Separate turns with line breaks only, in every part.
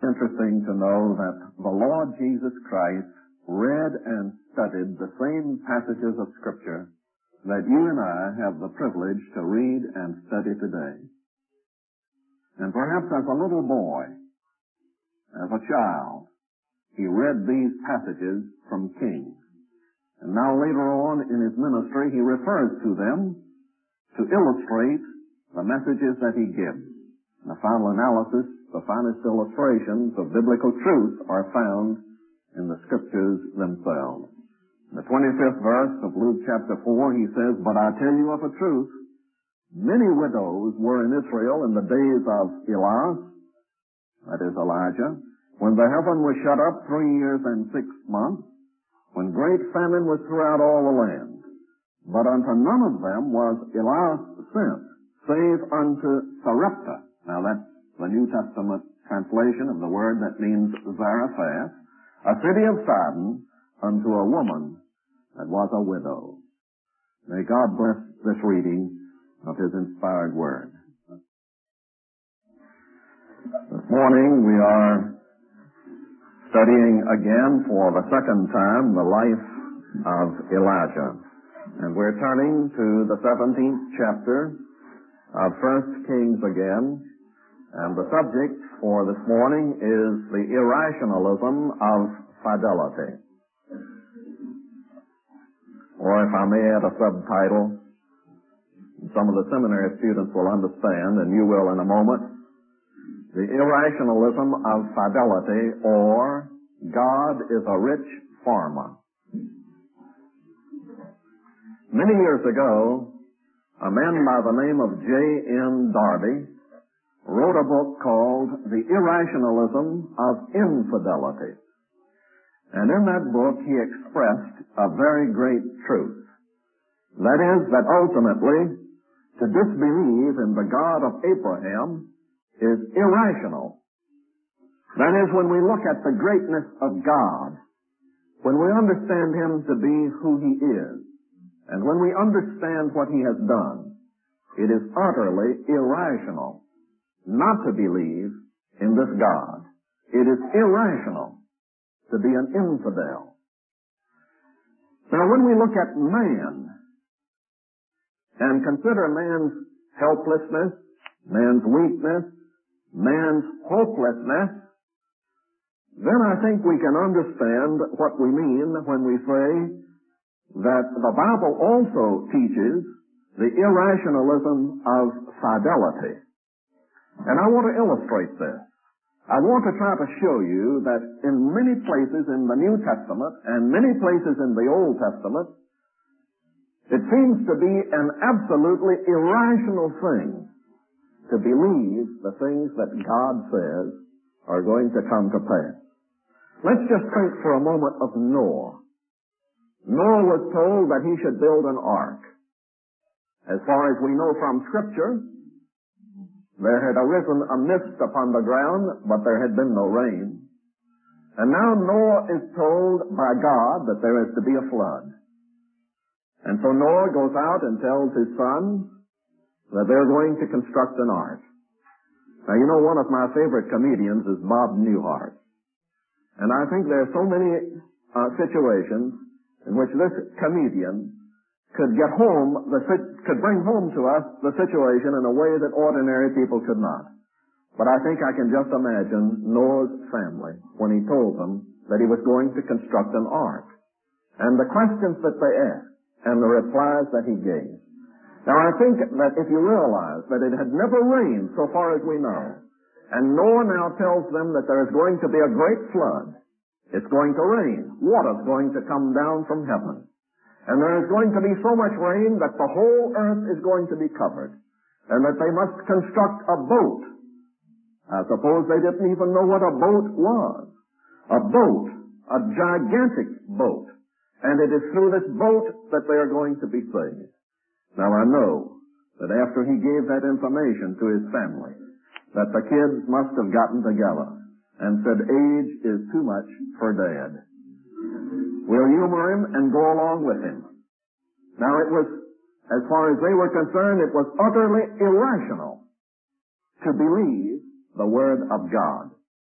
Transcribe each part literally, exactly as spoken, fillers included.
Interesting to know that the Lord Jesus Christ read and studied the same passages of Scripture that you and I have the privilege to read and study today. And perhaps as a little boy, as a child, he read these passages from Kings. And now later on in his ministry, he refers to them to illustrate the messages that he gives. In the final analysis, the finest illustrations of biblical truth are found in the Scriptures themselves. In the twenty-fifth verse of Luke chapter four, he says, "But I tell you of a truth, many widows were in Israel in the days of Elias," that is Elijah, "when the heaven was shut up three years and six months, when great famine was throughout all the land. But unto none of them was Elias sent, save unto Sarepta." Now that's the New Testament translation of the word that means Zarephath, "a city of Sidon, unto a woman that was a widow." May God bless this reading of His inspired word. This morning we are studying again for the second time the life of Elijah. And we're turning to the seventeenth chapter of First Kings again. And the subject for this morning is the irrationalism of fidelity. Or if I may add a subtitle, some of the seminary students will understand, and you will in a moment, the irrationalism of fidelity, or God is a rich farmer. Many years ago, a man by the name of J N Darby wrote a book called The Irrationalism of Infidelity. And in that book he expressed a very great truth. That is, that ultimately, to disbelieve in the God of Abraham is irrational. That is, when we look at the greatness of God, when we understand Him to be who He is, and when we understand what He has done, it is utterly irrational not to believe in this God. It is irrational to be an infidel. Now, when we look at man and consider man's helplessness, man's weakness, man's hopelessness, then I think we can understand what we mean when we say that the Bible also teaches the irrationalism of fidelity. And I want to illustrate this. I want to try to show you that in many places in the New Testament and many places in the Old Testament, it seems to be an absolutely irrational thing to believe the things that God says are going to come to pass. Let's just think for a moment of Noah. Noah was told that he should build an ark. As far as we know from Scripture, there had arisen a mist upon the ground, but there had been no rain. And now Noah is told by God that there is to be a flood. And so Noah goes out and tells his sons that they're going to construct an ark. Now, you know, one of my favorite comedians is Bob Newhart. And I think there are so many uh, situations in which this comedian could get home, the, could bring home to us the situation in a way that ordinary people could not. But I think I can just imagine Noah's family when he told them that he was going to construct an ark, and the questions that they asked, and the replies that he gave. Now, I think that if you realize that it had never rained so far as we know, and Noah now tells them that there is going to be a great flood, it's going to rain, water's going to come down from heaven. And there is going to be so much rain that the whole earth is going to be covered, and that they must construct a boat. I suppose they didn't even know what a boat was. A boat, a gigantic boat. And it is through this boat that they are going to be saved. Now, I know that after he gave that information to his family, that the kids must have gotten together and said, "Age is too much for Dad. We'll humor him and go along with him." Now, it was, as far as they were concerned, it was utterly irrational to believe the Word of God.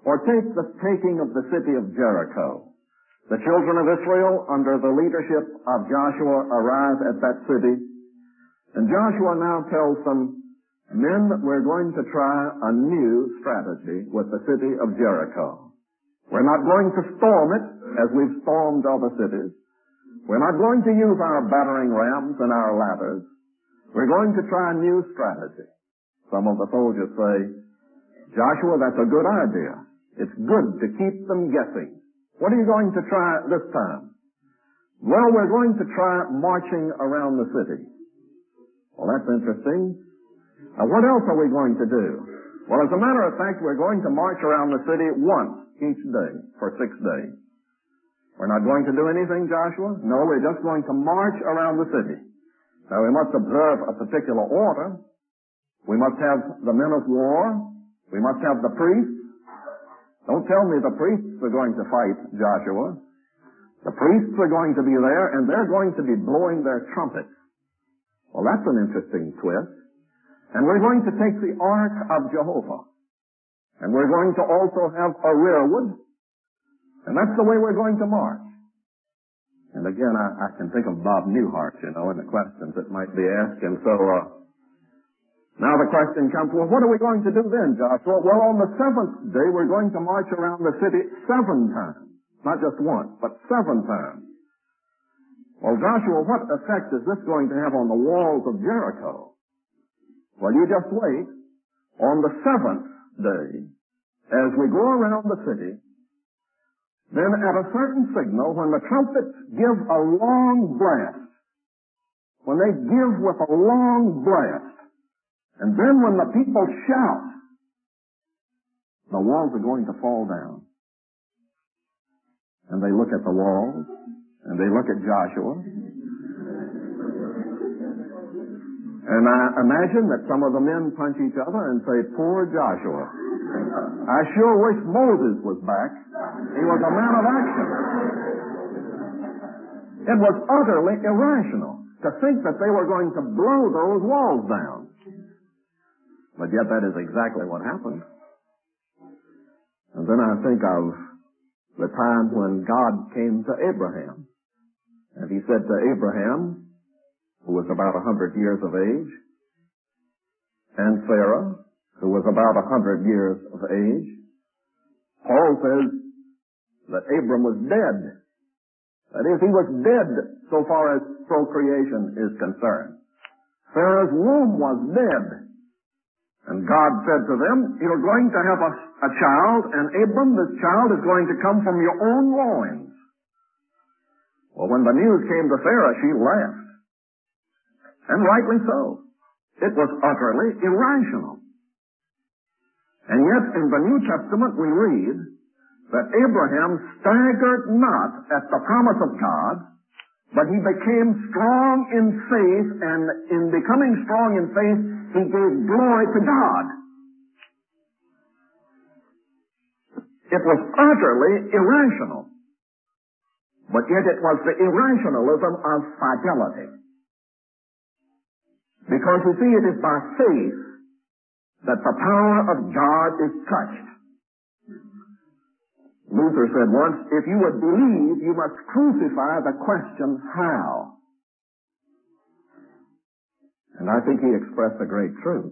Or take the taking of the city of Jericho. The children of Israel, under the leadership of Joshua, arrive at that city. And Joshua now tells them, men, we're going to try a new strategy with the city of Jericho. We're not going to storm it as we've stormed other cities. We're not going to use our battering rams and our ladders. We're going to try a new strategy. Some of the soldiers say, Joshua, that's a good idea. It's good to keep them guessing. What are you going to try this time? Well, we're going to try marching around the city. Well, that's interesting. Now, what else are we going to do? Well, as a matter of fact, we're going to march around the city once each day for six days. We're not going to do anything, Joshua? No, we're just going to march around the city. Now, we must observe a particular order. We must have the men of war. We must have the priests. Don't tell me the priests are going to fight Joshua. The priests are going to be there, and they're going to be blowing their trumpets. Well, that's an interesting twist. And we're going to take the Ark of Jehovah. And we're going to also have a rearward. And that's the way we're going to march. And again, I, I can think of Bob Newhart, you know, and the questions that might be asked. And so, uh, now the question comes, well, what are we going to do then, Joshua? Well, on the seventh day, we're going to march around the city seven times. Not just once, but seven times. Well, Joshua, what effect is this going to have on the walls of Jericho? Well, you just wait. On the seventh day, as we go around the city, then at a certain signal, when the trumpets give a long blast, when they give with a long blast, and then when the people shout, the walls are going to fall down. And they look at the walls, and they look at Joshua. And I imagine that some of the men punch each other and say, poor Joshua. I sure wish Moses was back. He was a man of action. It was utterly irrational to think that they were going to blow those walls down. But yet that is exactly what happened. And then I think of the time when God came to Abraham. And he said to Abraham, who was about a hundred years of age, and Sarah, who was about a hundred years of age, Paul says that Abram was dead. That is, he was dead so far as procreation is concerned. Sarah's womb was dead. And God said to them, you're going to have a, a child, and Abram, this child is going to come from your own loins. Well, when the news came to Sarah, she laughed. And rightly so. It was utterly irrational. And yet, in the New Testament, we read that Abraham staggered not at the promise of God, but he became strong in faith, and in becoming strong in faith, he gave glory to God. It was utterly irrational. But yet it was the irrationalism of fidelity. Because you see, it is by faith that the power of God is touched. Luther said once, if you would believe, you must crucify the question, how? And I think he expressed a great truth.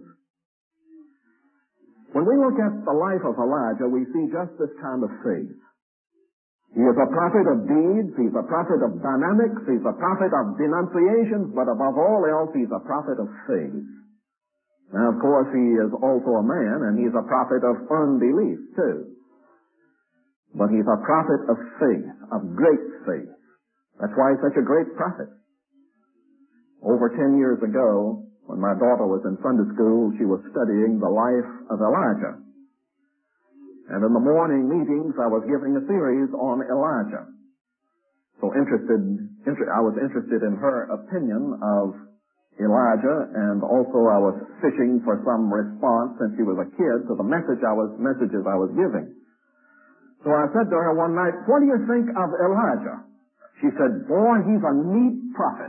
When we look at the life of Elijah, we see just this kind of faith. He is a prophet of deeds, he's a prophet of dynamics, he's a prophet of denunciations, but above all else, he's a prophet of faith. Now, of course, he is also a man, and he's a prophet of unbelief, too. But he's a prophet of faith, of great faith. That's why he's such a great prophet. Over ten years ago, when my daughter was in Sunday school, she was studying the life of Elijah. And in the morning meetings, I was giving a series on Elijah. So interested, inter- I was interested in her opinion of Elijah, and also I was fishing for some response since she was a kid to the message I was, messages I was giving. So I said to her one night, what do you think of Elijah? She said, boy, he's a neat prophet.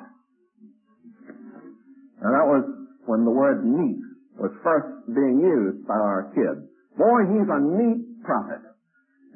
And that was when the word neat was first being used by our kids. Boy, he's a neat prophet.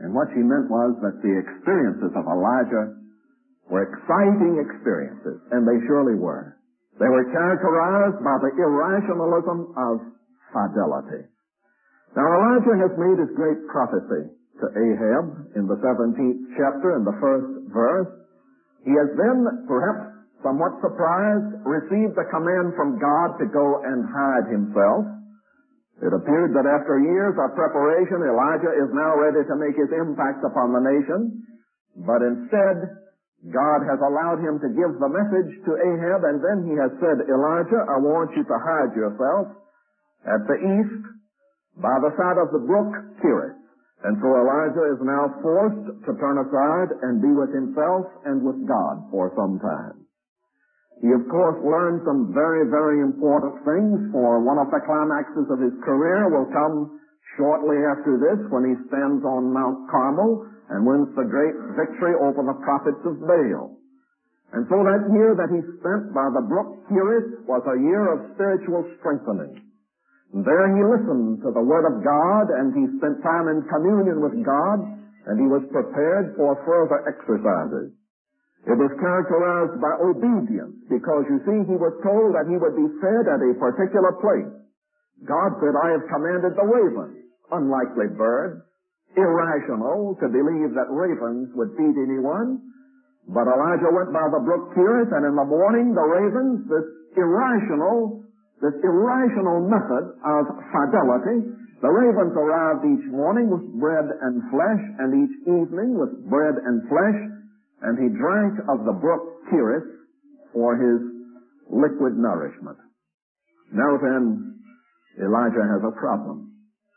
And what she meant was that the experiences of Elijah were exciting experiences, and they surely were. They were characterized by the irrationalism of fidelity. Now Elijah has made his great prophecy to Ahab in the seventeenth chapter in the first verse. He has then, perhaps somewhat surprised, received a command from God to go and hide himself. It appeared that after years of preparation, Elijah is now ready to make his impact upon the nation. But instead, God has allowed him to give the message to Ahab, and then he has said, Elijah, I want you to hide yourself at the east by the side of the brook Cherith. And so Elijah is now forced to turn aside and be with himself and with God for some time. He, of course, learned some very, very important things, for one of the climaxes of his career will come shortly after this when he stands on Mount Carmel and wins the great victory over the prophets of Baal. And so that year that he spent by the brook Cherith was a year of spiritual strengthening. And there he listened to the Word of God, and he spent time in communion with God, and he was prepared for further exercises. It was characterized by obedience, because you see, he was told that he would be fed at a particular place. God said, I have commanded the ravens, unlikely birds, irrational to believe that ravens would feed anyone. But Elijah went by the brook Cherith, and in the morning the ravens, this irrational, this irrational method of fidelity, the ravens arrived each morning with bread and flesh, and each evening with bread and flesh, and he drank of the brook Cherith for his liquid nourishment. Now then, Elijah has a problem.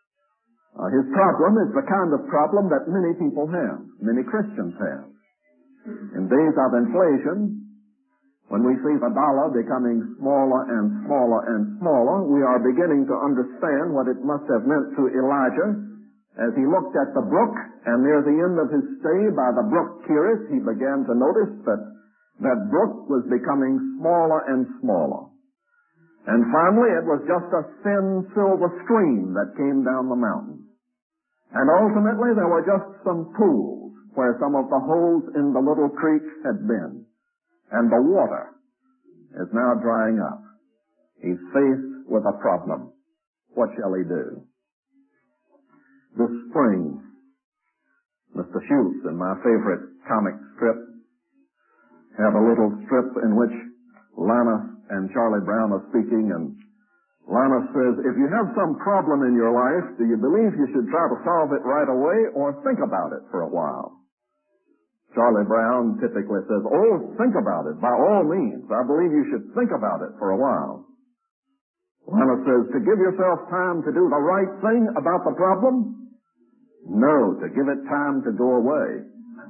Uh, his problem is the kind of problem that many people have, many Christians have. In days of inflation, when we see the dollar becoming smaller and smaller and smaller, we are beginning to understand what it must have meant to Elijah as he looked at the brook, and near the end of his stay by the brook Cherith, he began to notice that that brook was becoming smaller and smaller. And finally, it was just a thin silver stream that came down the mountain. And ultimately, there were just some pools where some of the holes in the little creek had been. And the water is now drying up. He's faced with a problem. What shall he do? This spring, Mister Schultz, in my favorite comic strip, have a little strip in which Linus and Charlie Brown are speaking, and Linus says, if you have some problem in your life, do you believe you should try to solve it right away or think about it for a while? Charlie Brown typically says, oh, think about it, by all means. I believe you should think about it for a while. Linus says, to give yourself time to do the right thing about the problem? No, to give it time to go away.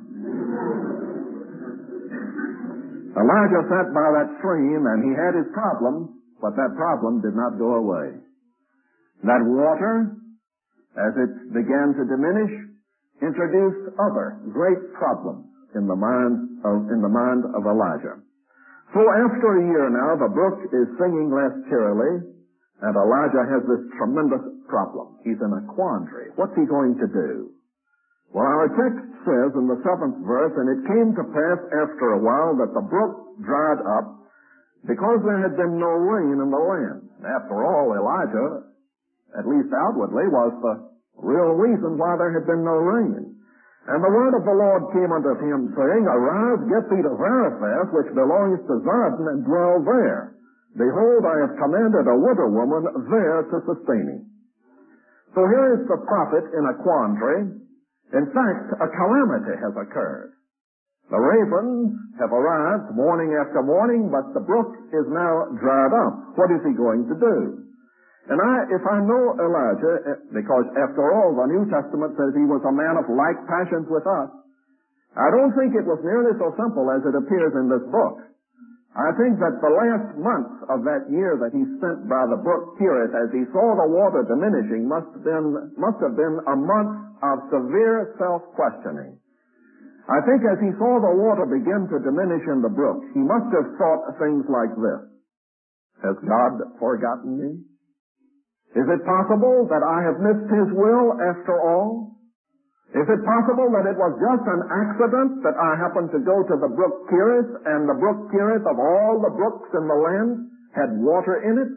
Elijah sat by that stream, and he had his problem, but that problem did not go away. That water, as it began to diminish, introduced other great problems in the mind of, in the mind of Elijah. So after a year now, the brook is singing less cheerily, and Elijah has this tremendous problem. He's in a quandary. What's he going to do? Well, our text says in the seventh verse, and it came to pass after a while that the brook dried up because there had been no rain in the land. After all, Elijah, at least outwardly, was the real reason why there had been no rain. And the word of the Lord came unto him, saying, Arise, get thee to Zarephath, which belongs to Zidon, and dwell there. Behold, I have commanded a widow woman there to sustain him. So here is the prophet in a quandary. In fact, a calamity has occurred. The ravens have arrived morning after morning, but the brook is now dried up. What is he going to do? And I, if I know Elijah, because after all, the New Testament says he was a man of like passions with us, I don't think it was nearly so simple as it appears in this book. I think that the last month of that year that he spent by the brook Cherith, as he saw the water diminishing, must have been, must have been a month of severe self-questioning. I think as he saw the water begin to diminish in the brook, he must have thought things like this. Has God forgotten me? Is it possible that I have missed his will after all? If Is it possible that it was just an accident that I happened to go to the brook Kerith, and the brook Kerith, of all the brooks in the land, had water in it?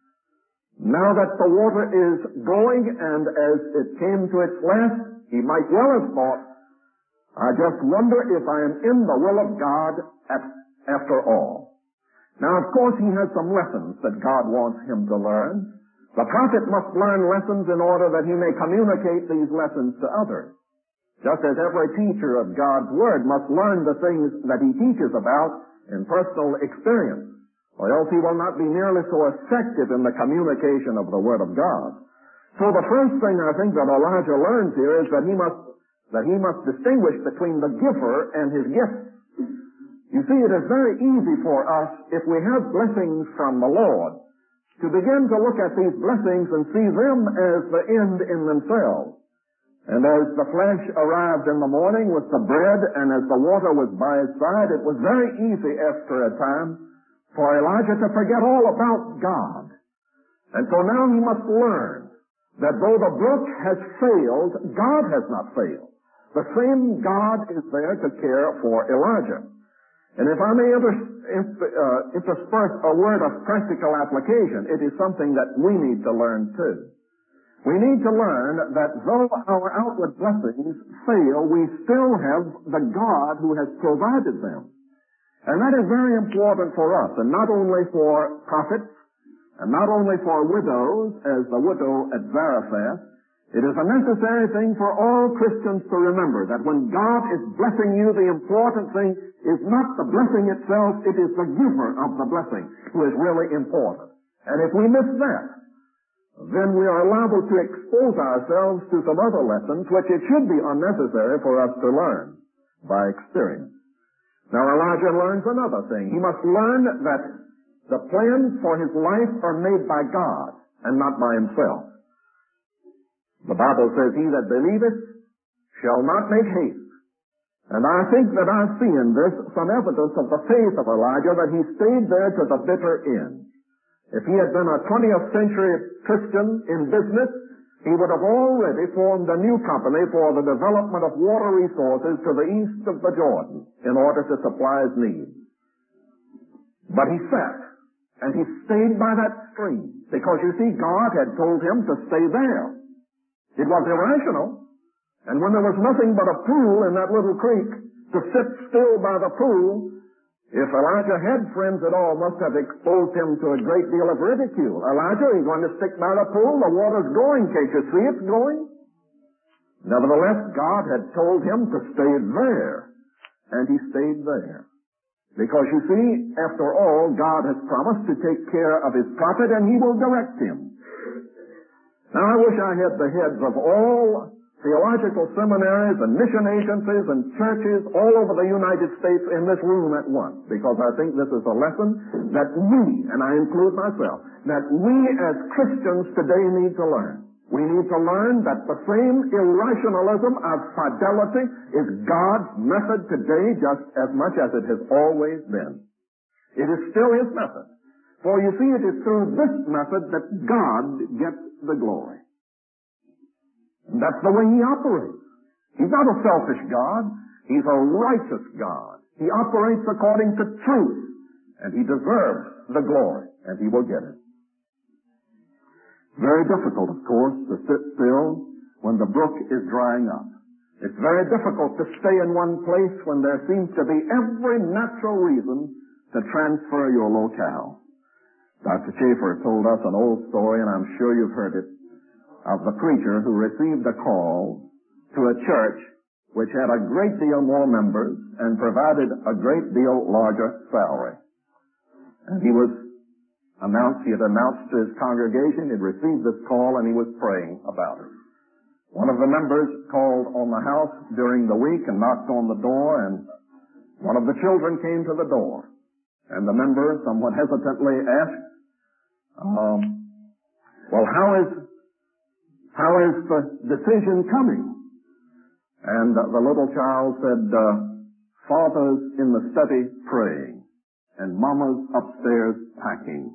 Now that the water is going, and as it came to its last, he might well have thought, I just wonder if I am in the will of God at, after all. Now, of course, he has some lessons that God wants him to learn. The prophet must learn lessons in order that he may communicate these lessons to others. Just as every teacher of God's Word must learn the things that he teaches about in personal experience, or else he will not be nearly so effective in the communication of the Word of God. So the first thing I think that Elijah learns here is that he must, that he must distinguish between the giver and his gift. You see, it is very easy for us, if we have blessings from the Lord, to begin to look at these blessings and see them as the end in themselves. And as the flesh arrived in the morning with the bread, and as the water was by his side, it was very easy after a time for Elijah to forget all about God. And so now he must learn that though the brook has failed, God has not failed. The same God is there to care for Elijah. And if I may inter- uh, intersperse a word of practical application, it is something that we need to learn too. We need to learn that though our outward blessings fail, we still have the God who has provided them. And that is very important for us, and not only for prophets, and not only for widows, as the widow at Zarephath. It is a necessary thing for all Christians to remember that when God is blessing you, the important thing is not the blessing itself, it is the giver of the blessing who is really important. And if we miss that, then we are liable to expose ourselves to some other lessons which it should be unnecessary for us to learn by experience. Now Elijah learns another thing. He must learn that the plans for his life are made by God and not by himself. The Bible says, he that believeth shall not make haste. And I think that I see in this some evidence of the faith of Elijah, that he stayed there to the bitter end. If he had been a twentieth century Christian in business, he would have already formed a new company for the development of water resources to the east of the Jordan in order to supply his needs. But he sat, and he stayed by that stream, because you see, God had told him to stay there. It was irrational, and when there was nothing but a pool in that little creek, to sit still by the pool, if Elijah had friends at all, must have exposed him to a great deal of ridicule. Elijah, are you going to stick by the pool? The water's going. Can't you see it's going? Nevertheless, God had told him to stay there, and he stayed there. Because you see, after all, God has promised to take care of his prophet, and he will direct him. Now, I wish I had the heads of all theological seminaries and mission agencies and churches all over the United States in this room at once, because I think this is a lesson that we, and I include myself, that we as Christians today need to learn. We need to learn that the same irrationalism of fidelity is God's method today just as much as it has always been. It is still his method. For you see, it is through this method that God gets the glory. And that's the way he operates. He's not a selfish God. He's a righteous God. He operates according to truth, and he deserves the glory, and he will get it. Very difficult, of course, to sit still when the brook is drying up. It's very difficult to stay in one place when there seems to be every natural reason to transfer your locale. Doctor Schaefer told us an old story, and I'm sure you've heard it, of the preacher who received a call to a church which had a great deal more members and provided a great deal larger salary. And he was announced, he had announced to his congregation, he had received this call, and he was praying about it. One of the members called on the house during the week and knocked on the door, and one of the children came to the door. And the member somewhat hesitantly asked, um, well, how is, how is the decision coming? And uh, the little child said, uh, Father's in the study praying, and Mama's upstairs packing.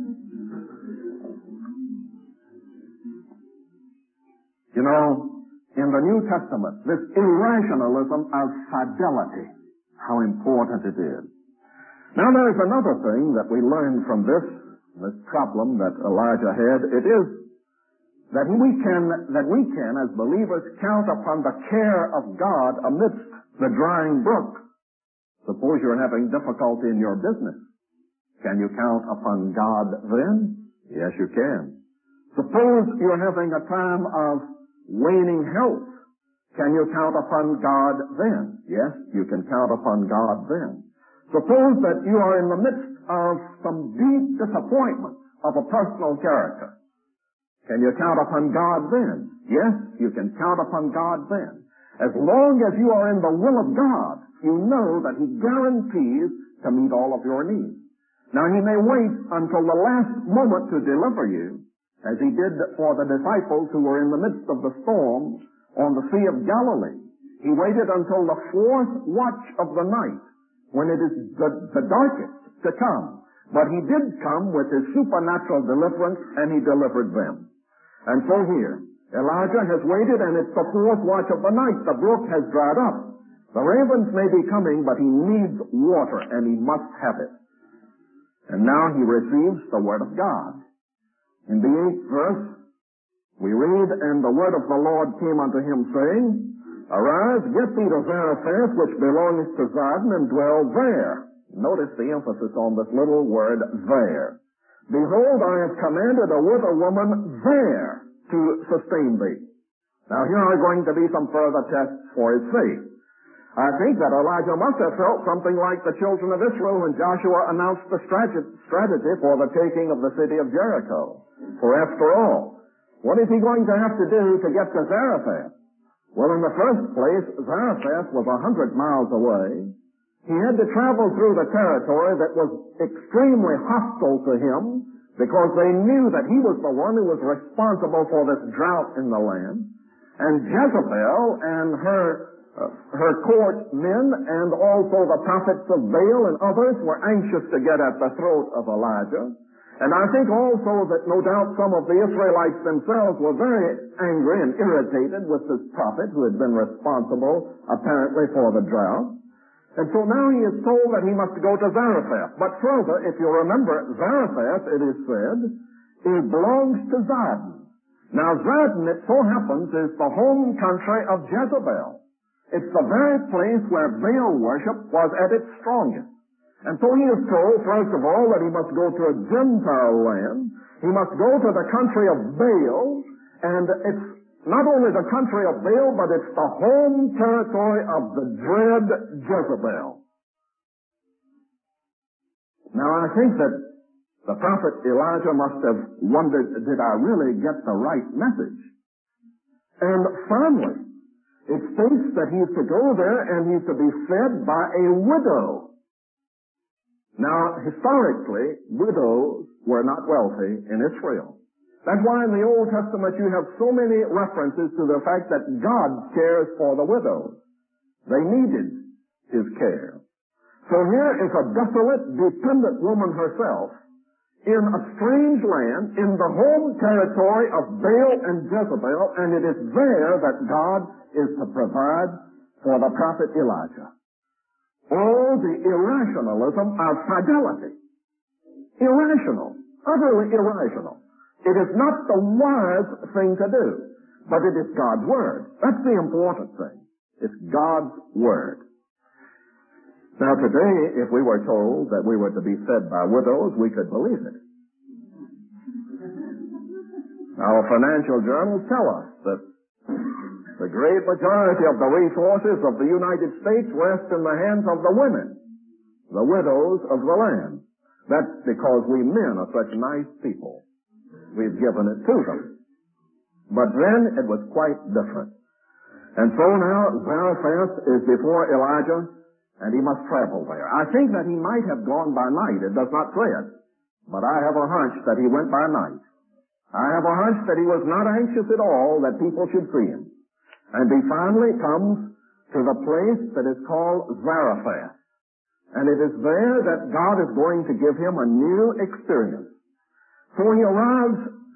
You know, in the New Testament, this irrationalism of fidelity, how important it is. Now there's another thing that we learn from this, this problem that Elijah had. It is that we can, that we can, as believers, count upon the care of God amidst the drying brook. Suppose you're having difficulty in your business. Can you count upon God then? Yes, you can. Suppose you're having a time of waning health. Can you count upon God then? Yes, you can count upon God then. Suppose that you are in the midst of some deep disappointment of a personal character. Can you count upon God then? Yes, you can count upon God then. As long as you are in the will of God, you know that He guarantees to meet all of your needs. Now, He may wait until the last moment to deliver you, as He did for the disciples who were in the midst of the storm on the Sea of Galilee. He waited until the fourth watch of the night, when it is the, the darkest, to come. But He did come with His supernatural deliverance, and He delivered them. And so here, Elijah has waited, and it's the fourth watch of the night. The brook has dried up. The ravens may be coming, but he needs water, and he must have it. And now he receives the word of God. In the eighth verse, we read, "And the word of the Lord came unto him, saying, Arise, get thee to Zarephath, which belongeth to Zidon, and dwell there." Notice the emphasis on this little word, there. "Behold, I have commanded a widow woman there to sustain thee." Now here are going to be some further tests for his faith. I think that Elijah must have felt something like the children of Israel when Joshua announced the strategy for the taking of the city of Jericho. For after all, what is he going to have to do to get to Zarephath? Well, in the first place, Zarephath was a hundred miles away. He had to travel through the territory that was extremely hostile to him because they knew that he was the one who was responsible for this drought in the land. And Jezebel and her Uh, her court men and also the prophets of Baal and others were anxious to get at the throat of Elijah. And I think also that no doubt some of the Israelites themselves were very angry and irritated with this prophet who had been responsible apparently for the drought. And so now he is told that he must go to Zarephath. But further, if you remember, Zarephath, it is said, it belongs to Zidon. Now Zidon, it so happens, is the home country of Jezebel. It's the very place where Baal worship was at its strongest. And so he is told, first of all, that he must go to a Gentile land. He must go to the country of Baal. And it's not only the country of Baal, but it's the home territory of the dread Jezebel. Now I think that the prophet Elijah must have wondered, did I really get the right message? And finally, it states that he is to go there and he is to be fed by a widow. Now, historically, widows were not wealthy in Israel. That's why in the Old Testament you have so many references to the fact that God cares for the widows. They needed his care. So here is a desolate, dependent woman herself in a strange land, in the home territory of Baal and Jezebel, and it is there that God is to provide for the prophet Elijah. Oh, the irrationalism of fidelity. Irrational. Utterly irrational. It is not the wise thing to do, but it is God's Word. That's the important thing. It's God's Word. Now today, if we were told that we were to be fed by widows, we could believe it. Our financial journals tell us that the great majority of the resources of the United States rest in the hands of the women, the widows of the land. That's because we men are such nice people. We've given it to them. But then it was quite different. And so now Zarephath is before Elijah, and he must travel there. I think that he might have gone by night. It does not say it. But I have a hunch that he went by night. I have a hunch that he was not anxious at all that people should see him. And he finally comes to the place that is called Zarephath. And it is there that God is going to give him a new experience. So he arrives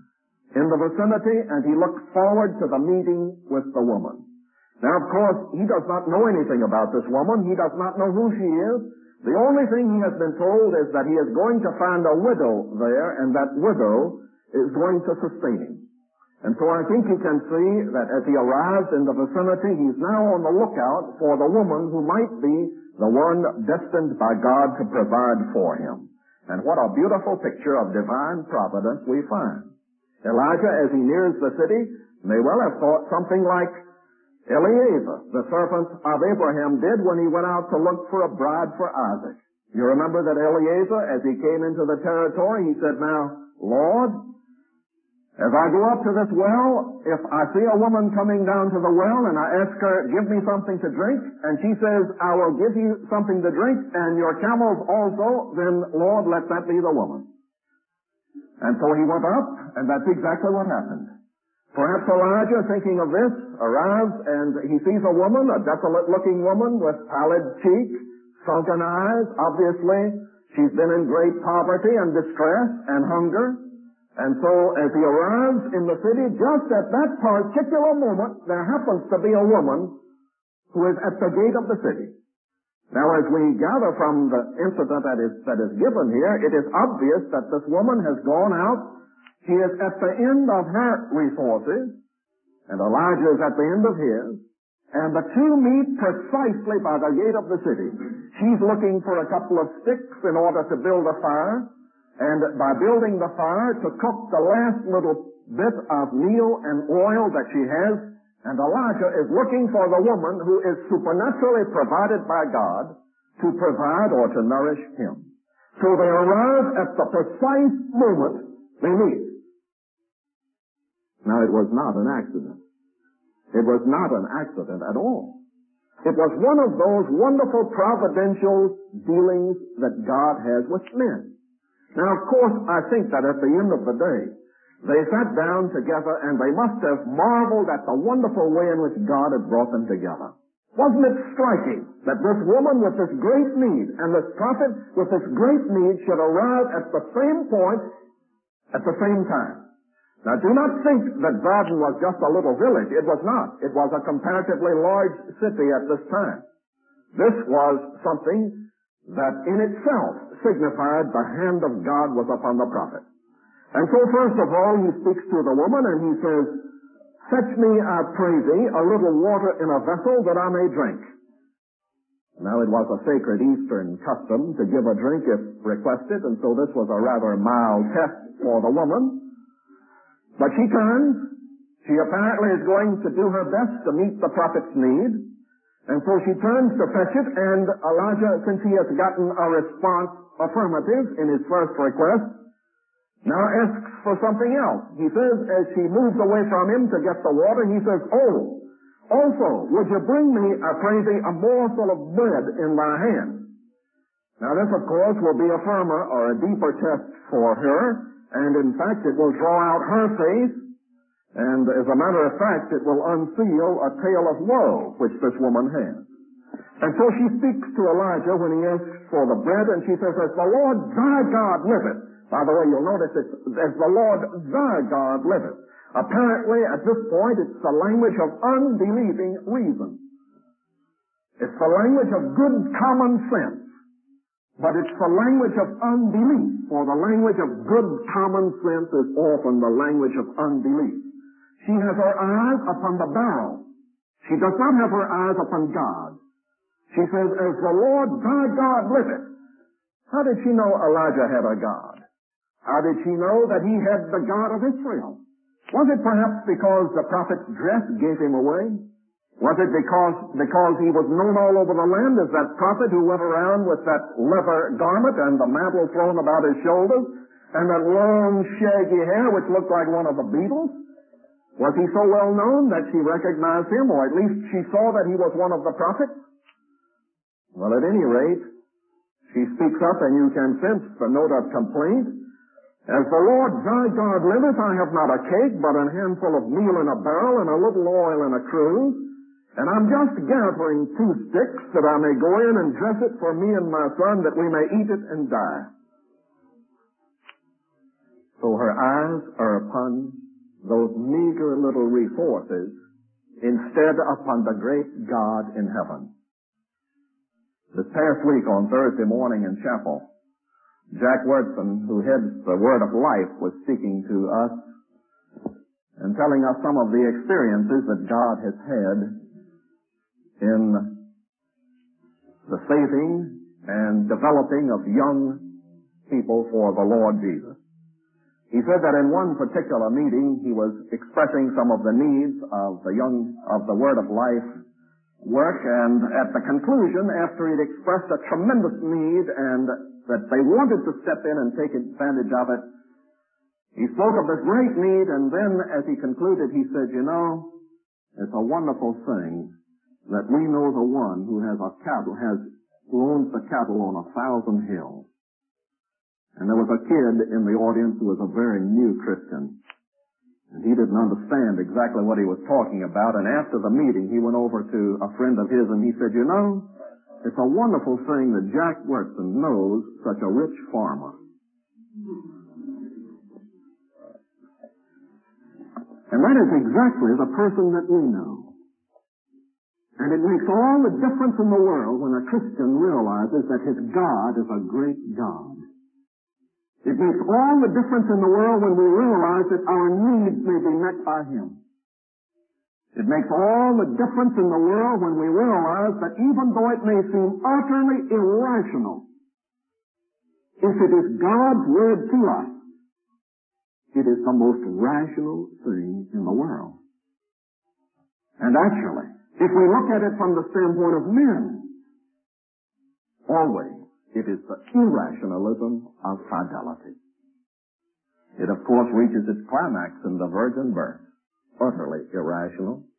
in the vicinity, and he looks forward to the meeting with the woman. Now, of course, he does not know anything about this woman. He does not know who she is. The only thing he has been told is that he is going to find a widow there, and that widow is going to sustain him. And so I think he can see that as he arrives in the vicinity, he's now on the lookout for the woman who might be the one destined by God to provide for him. And what a beautiful picture of divine providence we find. Elijah, as he nears the city, may well have thought something like Eliezer, the servant of Abraham, did when he went out to look for a bride for Isaac. You remember that Eliezer, as he came into the territory, he said, "Now, Lord, as I go up to this well, if I see a woman coming down to the well and I ask her, 'Give me something to drink,' and she says, 'I will give you something to drink and your camels also,' then, Lord, let that be the woman." And so he went up, and that's exactly what happened. Perhaps Elijah, thinking of this, arrives and he sees a woman, a desolate-looking woman with pallid cheek, sunken eyes. Obviously, she's been in great poverty and distress and hunger. And so as he arrives in the city, just at that particular moment, there happens to be a woman who is at the gate of the city. Now, as we gather from the incident that is, that is given here, it is obvious that this woman has gone out. She is at the end of her resources, and Elijah is at the end of his, and the two meet precisely by the gate of the city. She's looking for a couple of sticks in order to build a fire, and by building the fire, to cook the last little bit of meal and oil that she has, and Elijah is looking for the woman who is supernaturally provided by God to provide or to nourish him. So they arrive at the precise moment they meet. Now, it was not an accident. It was not an accident at all. It was one of those wonderful providential dealings that God has with men. Now, of course, I think that at the end of the day, they sat down together and they must have marveled at the wonderful way in which God had brought them together. Wasn't it striking that this woman with this great need and this prophet with this great need should arrive at the same point at the same time? Now, do not think that Varden was just a little village. It was not. It was a comparatively large city at this time. This was something that in itself signified the hand of God was upon the prophet. And so, first of all, he speaks to the woman and he says, "Fetch me, I pray thee, a little water in a vessel that I may drink." Now, it was a sacred Eastern custom to give a drink if requested, and so this was a rather mild test for the woman. But she turns. She apparently is going to do her best to meet the prophet's need. And so she turns to fetch it, and Elijah, since he has gotten a response affirmative in his first request, now asks for something else. He says, as she moves away from him to get the water, he says, "Oh, also, would you bring me, I pray thee, a morsel of bread in thy hand?" Now this, of course, will be a firmer or a deeper test for her. And in fact, it will draw out her faith, and as a matter of fact, it will unseal a tale of woe which this woman has. And so she speaks to Elijah when he asks for the bread, and she says, "As the Lord thy God liveth." By the way, you'll notice it's, "As the Lord thy God liveth." Apparently, at this point, it's the language of unbelieving reason. It's the language of good common sense. But it's the language of unbelief, for the language of good common sense is often the language of unbelief. She has her eyes upon the barrel. She does not have her eyes upon God. She says, "As the Lord thy God liveth." How did she know Elijah had a God? How did she know that he had the God of Israel? Was it perhaps because the prophet's dress gave him away? Was it because, because he was known all over the land as that prophet who went around with that leather garment and the mantle thrown about his shoulders and that long shaggy hair which looked like one of the Beatles? Was he so well known that she recognized him, or at least she saw that he was one of the prophets? Well, at any rate, she speaks up and you can sense the note of complaint. "As the Lord thy God liveth, I have not a cake, but a handful of meal in a barrel and a little oil in a cruse. And I'm just gathering two sticks that I may go in and dress it for me and my son that we may eat it and die." So her eyes are upon those meager little resources instead upon the great God in heaven. This past week on Thursday morning in chapel, Jack Wyrtzen, who heads the Word of Life, was speaking to us and telling us some of the experiences that God has had in the saving and developing of young people for the Lord Jesus. He said that in one particular meeting he was expressing some of the needs of the young, of the Word of Life work, and at the conclusion, after he'd expressed a tremendous need and that they wanted to step in and take advantage of it, he spoke of this great need, and then as he concluded, he said, you know, it's a wonderful thing that we know the one who has a cattle, has, who owns the cattle on a thousand hills. And there was a kid in the audience who was a very new Christian. And he didn't understand exactly what he was talking about. And after the meeting, he went over to a friend of his and he said, you know, it's a wonderful thing that Jack Wyrtzen knows such a rich farmer. And that is exactly the person that we know. And it makes all the difference in the world when a Christian realizes that his God is a great God. It makes all the difference in the world when we realize that our needs may be met by Him. It makes all the difference in the world when we realize that even though it may seem utterly irrational, if it is God's Word to us, it is the most rational thing in the world. And actually, if we look at it from the standpoint of men, always, it is the irrationalism of fidelity. It, of course, reaches its climax in the virgin birth, utterly irrational.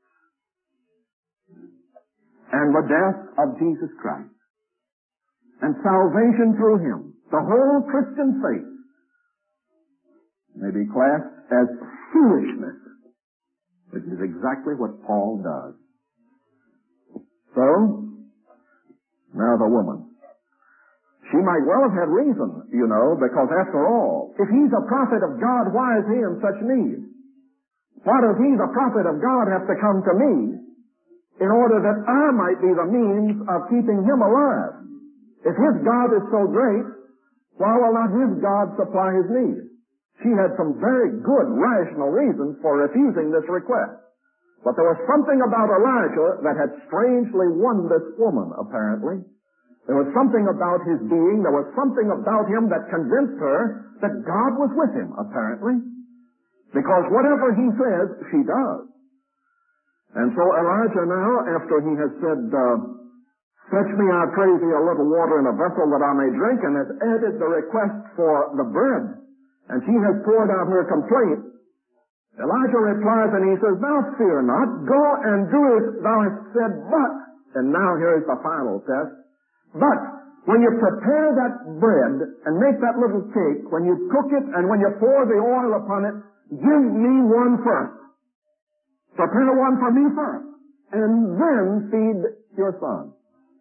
And the death of Jesus Christ. And salvation through Him. The whole Christian faith may be classed as foolishness, which is exactly what Paul does. So, now the woman. She might well have had reason, you know, because after all, if he's a prophet of God, why is he in such need? Why does he, the prophet of God, have to come to me in order that I might be the means of keeping him alive? If his God is so great, why will not his God supply his need? She had some very good, rational reasons for refusing this request. But there was something about Elijah that had strangely won this woman, apparently. There was something about his being, there was something about him that convinced her that God was with him, apparently. Because whatever he says, she does. And so Elijah now, after he has said, uh, fetch me, I pray thee, a little water in a vessel that I may drink, and has added the request for the bread, and she has poured out her complaint, Elijah replies and he says, thou fear not, go and do as thou hast said, but, and now here is the final test, but when you prepare that bread and make that little cake, when you cook it and when you pour the oil upon it, give me one first. Prepare one for me first. And then feed your son.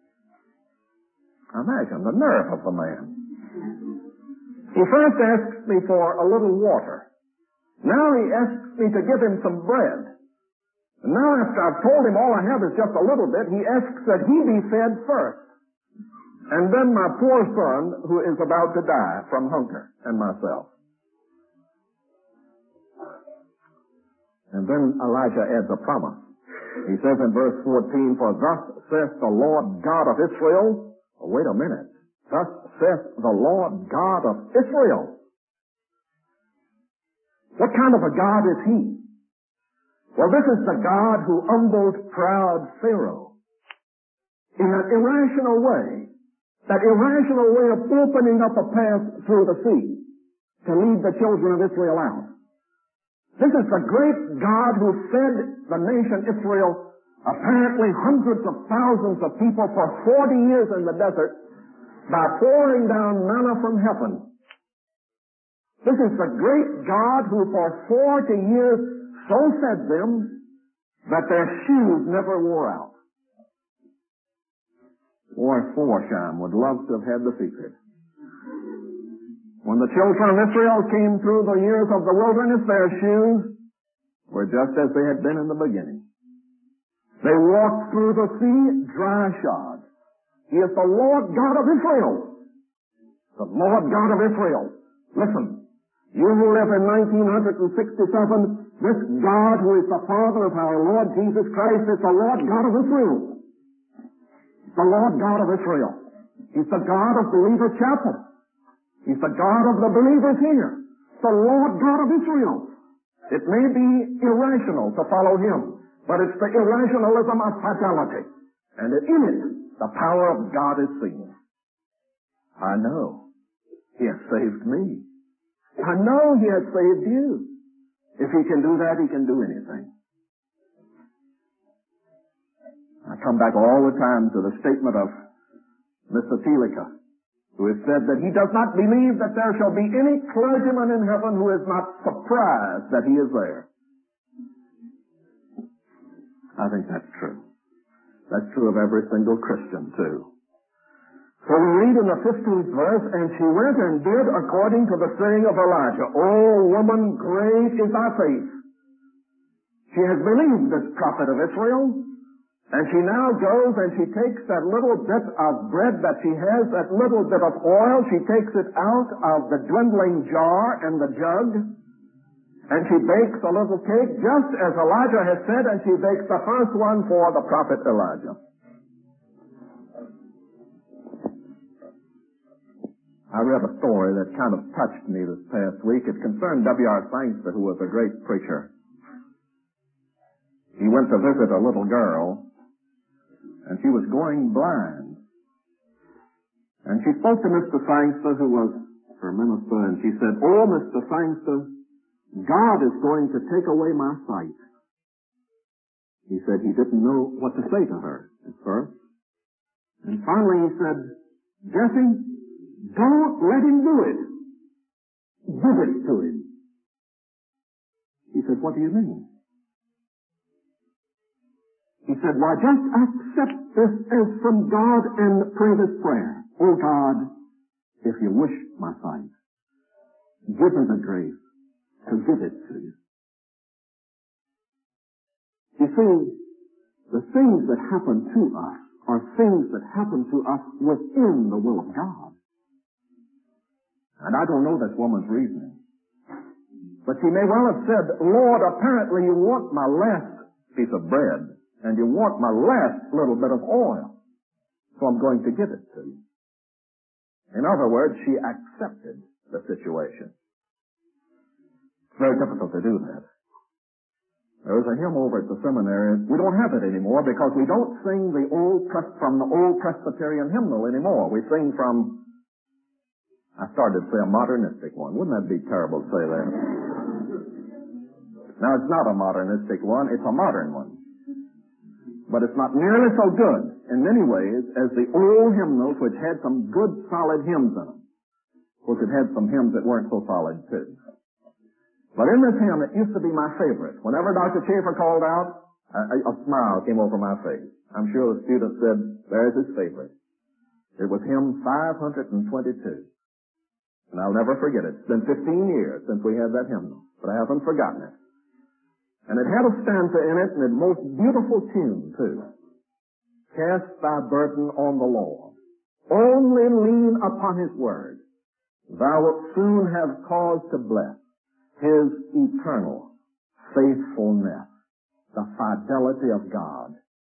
Imagine the nerve of the man. He first asks me for a little water. Now he asks me to give him some bread. And now after I've told him all I have is just a little bit, he asks that he be fed first. And then my poor son, who is about to die from hunger, and myself. And then Elijah adds a promise. He says in verse fourteen, for thus saith the Lord God of Israel, oh, wait a minute, thus saith the Lord God of Israel. What kind of a God is he? Well, this is the God who humbled proud Pharaoh in an irrational way. That irrational way of opening up a path through the sea to lead the children of Israel out. This is the great God who fed the nation Israel, apparently hundreds of thousands of people for forty years in the desert, by pouring down manna from heaven. This is the great God who for forty years so fed them that their shoes never wore out. Boy, Forsham would love to have had the secret. When the children of Israel came through the years of the wilderness, their shoes were just as they had been in the beginning. They walked through the sea dry shod. He is the Lord God of Israel. The Lord God of Israel. Listen, you who live in nineteen sixty-seven, this God who is the Father of our Lord Jesus Christ is the Lord God of Israel. The Lord God of Israel. He's the God of Believer Chapel. He's the God of the believers here. The Lord God of Israel. It may be irrational to follow Him, but it's the irrationalism of fidelity. And in it, the power of God is seen. I know He has saved me. I know He has saved you. If He can do that, He can do anything. I come back all the time to the statement of Mister Thielicke, who has said that he does not believe that there shall be any clergyman in heaven who is not surprised that he is there. I think that's true. That's true of every single Christian, too. So we read in the fifteenth verse, and she went and did according to the saying of Elijah. Oh, woman, great is thy faith. She has believed this prophet of Israel, and she now goes and she takes that little bit of bread that she has, that little bit of oil, she takes it out of the dwindling jar and the jug, and she bakes a little cake, just as Elijah has said, and she bakes the first one for the prophet Elijah. I read a story that kind of touched me this past week. It concerned W R Sangster, who was a great preacher. He went to visit a little girl, and she was going blind. And she spoke to Mister Sangster, who was her minister, and she said, "Oh, Mister Sangster, God is going to take away my sight." He said he didn't know what to say to her at first. And finally he said, "Jessie, don't let him do it. Give it to him." He said, "What do you mean?" He said, "Why, just accept this as from God and pray this prayer. Oh God, if you wish my sight, give me the grace to give it to you." You see, the things that happen to us are things that happen to us within the will of God. And I don't know this woman's reasoning, but she may well have said, "Lord, apparently you want my last piece of bread, and you want my last little bit of oil, so I'm going to give it to you." In other words, she accepted the situation. It's very difficult to do that. There was a hymn over at the seminary. We don't have it anymore because we don't sing the old pres- from the old Presbyterian hymnal anymore. We sing from, I started to say a modernistic one. Wouldn't that be terrible to say that? Now, it's not a modernistic one. It's a modern one. But it's not nearly so good in many ways as the old hymnals, which had some good, solid hymns in them. Of course, it had some hymns that weren't so solid, too. But in this hymn, it used to be my favorite. Whenever Doctor Schaefer called out, a, a smile came over my face. I'm sure the student said, "There's his favorite." It was hymn five hundred twenty-two. And I'll never forget it. It's been fifteen years since we had that hymnal, but I haven't forgotten it. And it had a stanza in it, and a most beautiful tune, too. "Cast thy burden on the Lord. Only lean upon His word. Thou wilt soon have cause to bless His eternal faithfulness," the fidelity of God.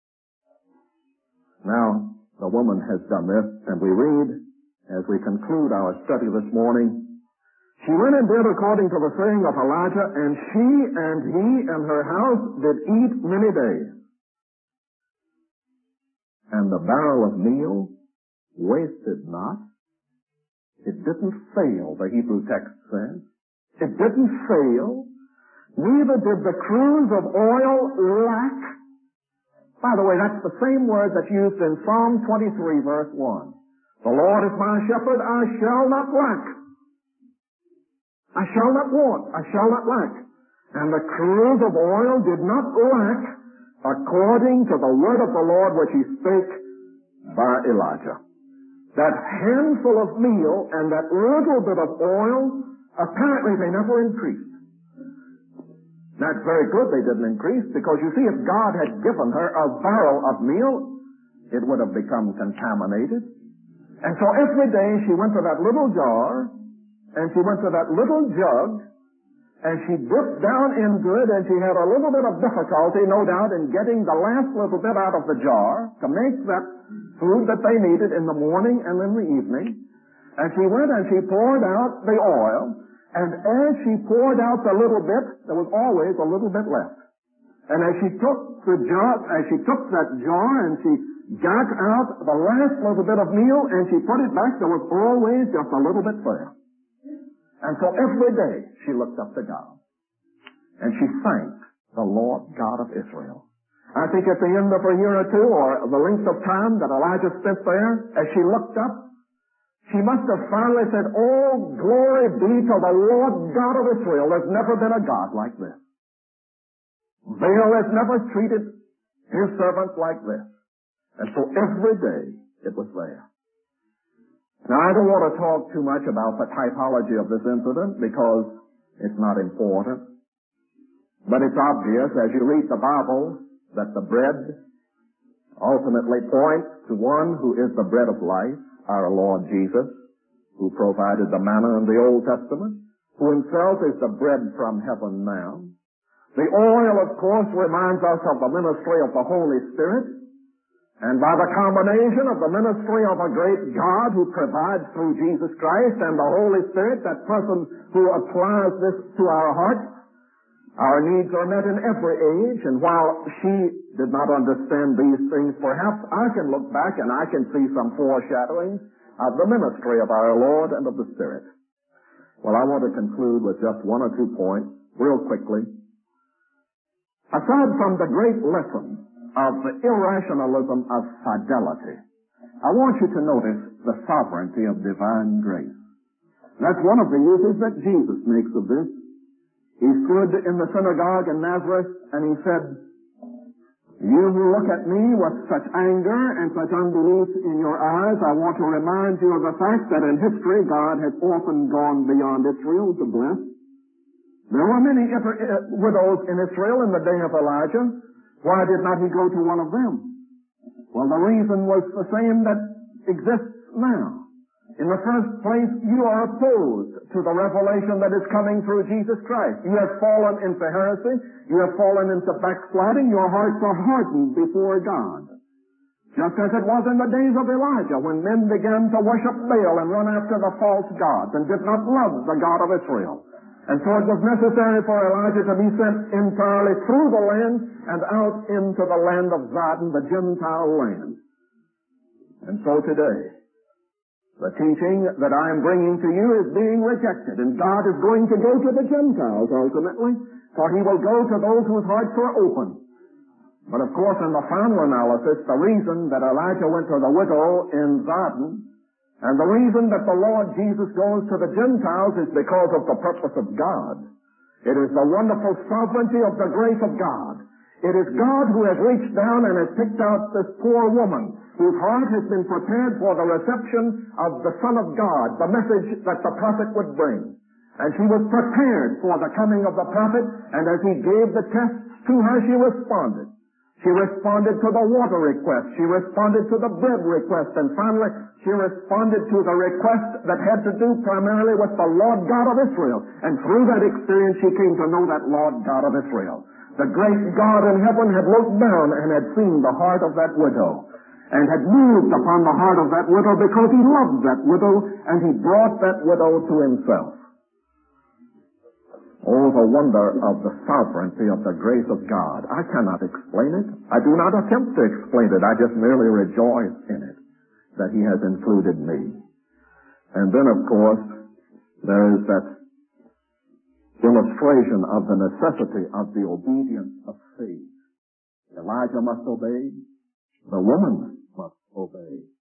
Now, the woman has done this, and we read, as we conclude our study this morning, "She went and did according to the saying of Elijah, and she and he and her house did eat many days. And the barrel of meal wasted not." It didn't fail, the Hebrew text says. It didn't fail. Neither did the cruse of oil lack. By the way, that's the same word that's used in Psalm twenty-three, verse one. "The Lord is my shepherd, I shall not lack. I shall not want, I shall not lack." And the cruse of oil did not lack according to the word of the Lord which He spake by Elijah. That handful of meal and that little bit of oil, apparently they never increased. That's very good they didn't increase, because you see, if God had given her a barrel of meal, it would have become contaminated. And so every day she went to that little jar, and she went to that little jug, and she dipped down into it, and she had a little bit of difficulty, no doubt, in getting the last little bit out of the jar to make that food that they needed in the morning and in the evening. And she went and she poured out the oil, and as she poured out the little bit, there was always a little bit left. And as she took the jar, as she took that jar and she got out the last little bit of meal and she put it back, there was always just a little bit there. And so every day she looked up to God. And she thanked the Lord God of Israel. I think at the end of a year or two, or the length of time that Elijah spent there, as she looked up, she must have finally said, "Oh, glory be to the Lord God of Israel. There's never been a God like this. Baal has never treated his servants like this." And so every day it was there. Now, I don't want to talk too much about the typology of this incident because it's not important. But it's obvious as you read the Bible that the bread ultimately points to one who is the bread of life, our Lord Jesus, who provided the manna in the Old Testament, who himself is the bread from heaven now. The oil, of course, reminds us of the ministry of the Holy Spirit, and by the combination of the ministry of a great God who provides through Jesus Christ and the Holy Spirit, that person who applies this to our hearts, our needs are met in every age. And while she did not understand these things, perhaps I can look back and I can see some foreshadowing of the ministry of our Lord and of the Spirit. Well, I want to conclude with just one or two points, real quickly. Aside from the great lesson of the irrationalism of fidelity, I want you to notice the sovereignty of divine grace. That's one of the uses that Jesus makes of this. He stood in the synagogue in Nazareth and he said, "You who look at me with such anger and such unbelief in your eyes, I want to remind you of the fact that in history God has often gone beyond Israel to bless. There were many widows in Israel in the day of Elijah. Why did not he go to one of them? Well, the reason was the same that exists now. In the first place, you are opposed to the revelation that is coming through Jesus Christ. You have fallen into heresy. You have fallen into backsliding. Your hearts are hardened before God. Just as it was in the days of Elijah, when men began to worship Baal and run after the false gods and did not love the God of Israel. And so it was necessary for Elijah to be sent entirely through the land and out into the land of Zidon, the Gentile land. And so today, the teaching that I am bringing to you is being rejected, and God is going to go to the Gentiles ultimately, for he will go to those whose hearts are open. But of course, in the final analysis, the reason that Elijah went to the widow in Zidon, and the reason that the Lord Jesus goes to the Gentiles is because of the purpose of God. It is the wonderful sovereignty of the grace of God. It is God who has reached down and has picked out this poor woman whose heart has been prepared for the reception of the Son of God, the message that the prophet would bring. And she was prepared for the coming of the prophet, and as he gave the tests to her, she responded. She responded to the water request. She responded to the bread request. And finally, she responded to the request that had to do primarily with the Lord God of Israel. And through that experience, she came to know that Lord God of Israel. The great God in heaven had looked down and had seen the heart of that widow, and had moved upon the heart of that widow because he loved that widow, and he brought that widow to himself. Oh, the wonder of the sovereignty of the grace of God. I cannot explain it. I do not attempt to explain it. I just merely rejoice in it, that he has included me. And then, of course, there is that illustration of the necessity of the obedience of faith. Elijah must obey. The woman must obey.